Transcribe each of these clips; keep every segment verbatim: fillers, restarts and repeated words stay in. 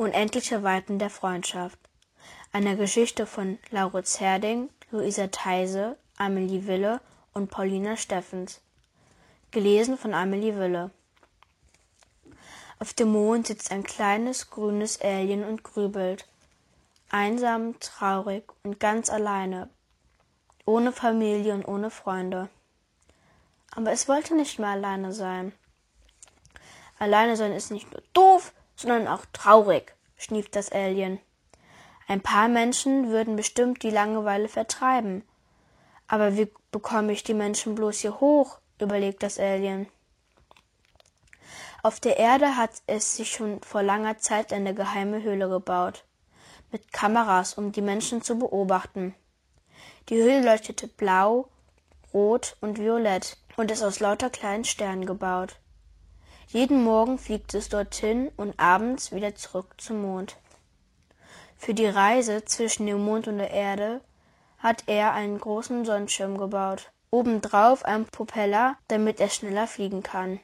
Unendliche Weiten der Freundschaft. Eine Geschichte von Lauritz Herding, Luisa Theise, Amelie Wille und Paulina Steffens. Gelesen von Amelie Wille. Auf dem Mond sitzt ein kleines, grünes Alien und grübelt. Einsam, traurig und ganz alleine. Ohne Familie und ohne Freunde. Aber es wollte nicht mehr alleine sein. Alleine sein ist nicht nur doof, sondern auch traurig, schnieft das Alien. Ein paar Menschen würden bestimmt die Langeweile vertreiben. Aber wie bekomme ich die Menschen bloß hier hoch, überlegt das Alien. Auf der Erde hat es sich schon vor langer Zeit eine geheime Höhle gebaut, mit Kameras, um die Menschen zu beobachten. Die Höhle leuchtete blau, rot und violett und ist aus lauter kleinen Sternen gebaut. Jeden Morgen fliegt es dorthin und abends wieder zurück zum Mond. Für die Reise zwischen dem Mond und der Erde hat er einen großen Sonnenschirm gebaut, obendrauf einen Propeller, damit er schneller fliegen kann.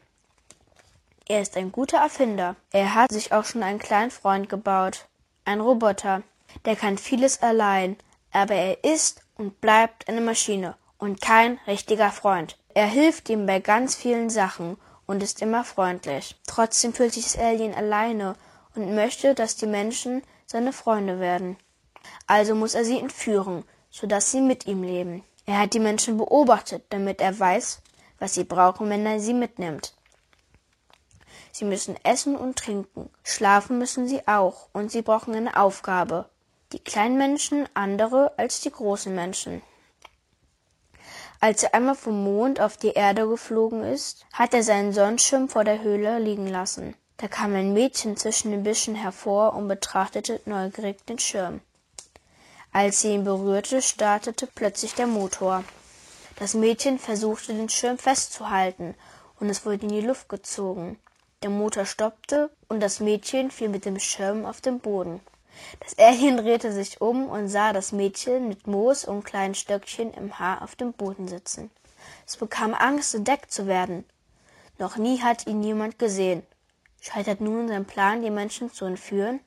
Er ist ein guter Erfinder. Er hat sich auch schon einen kleinen Freund gebaut, einen Roboter. Der kann vieles allein, aber er ist und bleibt eine Maschine und kein richtiger Freund. Er hilft ihm bei ganz vielen Sachen und ist immer freundlich. Trotzdem fühlt sich das Alien alleine und möchte, dass die Menschen seine Freunde werden. Also muss er sie entführen, sodass sie mit ihm leben. Er hat die Menschen beobachtet, damit er weiß, was sie brauchen, wenn er sie mitnimmt. Sie müssen essen und trinken, schlafen müssen sie auch und sie brauchen eine Aufgabe. Die kleinen Menschen andere als die großen Menschen. Als er einmal vom Mond auf die Erde geflogen ist, hat er seinen Sonnenschirm vor der Höhle liegen lassen. Da kam ein Mädchen zwischen den Büschen hervor und betrachtete neugierig den Schirm. Als sie ihn berührte, startete plötzlich der Motor. Das Mädchen versuchte, den Schirm festzuhalten, und es wurde in die Luft gezogen. Der Motor stoppte und das Mädchen fiel mit dem Schirm auf den Boden. Das Alien drehte sich um und sah das Mädchen mit Moos und kleinen Stöckchen im Haar auf dem Boden sitzen. Es bekam Angst, entdeckt zu werden. Noch nie hat ihn jemand gesehen. Scheitert nun sein Plan, die Menschen zu entführen?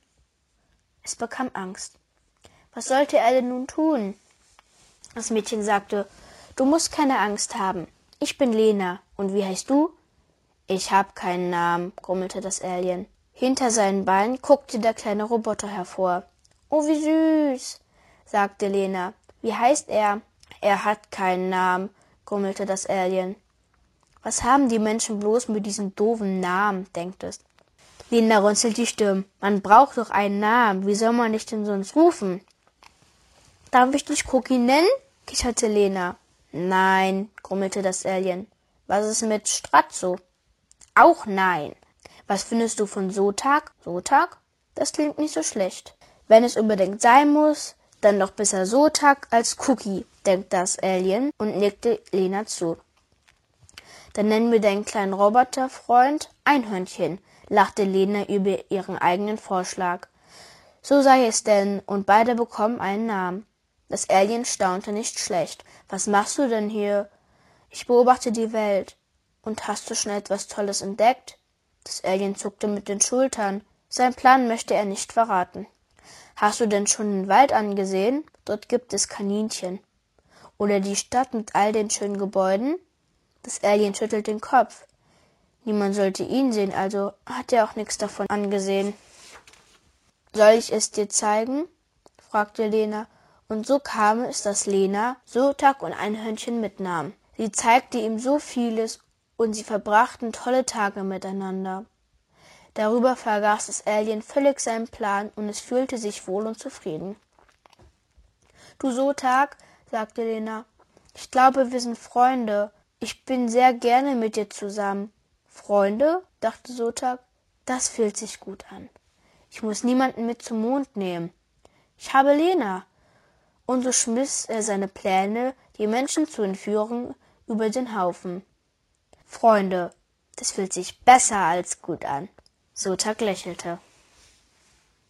Es bekam Angst. Was sollte er denn nun tun? Das Mädchen sagte, »Du musst keine Angst haben. Ich bin Lena. Und wie heißt du?« »Ich hab keinen Namen«, grummelte das Alien. Hinter seinen Beinen guckte der kleine Roboter hervor. »Oh, wie süß«, sagte Lena. »Wie heißt er?« »Er hat keinen Namen«, grummelte das Alien. »Was haben die Menschen bloß mit diesem doofen Namen«, denkt es. Lena runzelt die Stirn. »Man braucht doch einen Namen. Wie soll man dich denn sonst rufen?« »Darf ich dich Cookie nennen?«, kicherte Lena. »Nein«, grummelte das Alien. »Was ist mit Strazzo?« »Auch nein.« »Was findest du von Sotag?« »Sotag? Das klingt nicht so schlecht.« »Wenn es unbedingt sein muss, dann doch besser Sotag als Cookie«, denkt das Alien und nickte Lena zu. »Dann nennen wir deinen kleinen Roboterfreund Einhörnchen«, lachte Lena über ihren eigenen Vorschlag. »So sei es denn, und beide bekommen einen Namen.« Das Alien staunte nicht schlecht. »Was machst du denn hier?« »Ich beobachte die Welt.« »Und hast du schon etwas Tolles entdeckt?« Das Alien zuckte mit den Schultern. Sein Plan möchte er nicht verraten. »Hast du denn schon den Wald angesehen? Dort gibt es Kaninchen.« »Oder die Stadt mit all den schönen Gebäuden?« Das Alien schüttelt den Kopf. Niemand sollte ihn sehen, also hat er auch nichts davon angesehen. »Soll ich es dir zeigen?« fragte Lena. Und so kam es, dass Lena Sotag und Einhörnchen mitnahm. Sie zeigte ihm so vieles und sie verbrachten tolle Tage miteinander. Darüber vergaß das Alien völlig seinen Plan und es fühlte sich wohl und zufrieden. »Du Sotag«, sagte Lena, »ich glaube, wir sind Freunde. Ich bin sehr gerne mit dir zusammen.« »Freunde?«, dachte Sotag, »das fühlt sich gut an. Ich muss niemanden mit zum Mond nehmen. Ich habe Lena.« Und so schmiss er seine Pläne, die Menschen zu entführen, über den Haufen. »Freunde, das fühlt sich besser als gut an.« Sotag lächelte.